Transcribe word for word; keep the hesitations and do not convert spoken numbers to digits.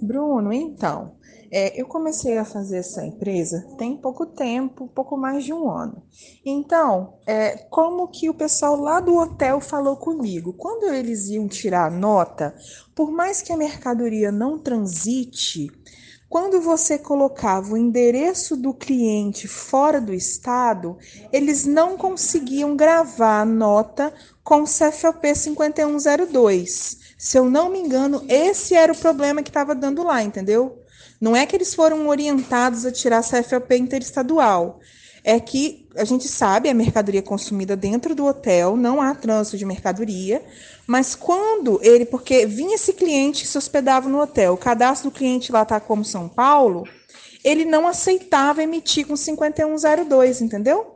Bruno, então, é, eu comecei a fazer essa empresa tem pouco tempo, pouco mais de um ano. Então, é, como que o pessoal lá do hotel falou comigo? Quando eles iam tirar a nota, por mais que a mercadoria não transite, quando você colocava o endereço do cliente fora do estado, eles não conseguiam gravar a nota com o C F O P cinquenta e um zero dois. Se eu não me engano, esse era o problema que estava dando lá, entendeu? Não é que eles foram orientados a tirar C F O P interestadual. É que a gente sabe a mercadoria consumida dentro do hotel, não há trânsito de mercadoria, mas quando ele, porque vinha esse cliente que se hospedava no hotel, o cadastro do cliente lá está como São Paulo, ele não aceitava emitir com cinquenta e um zero dois, entendeu?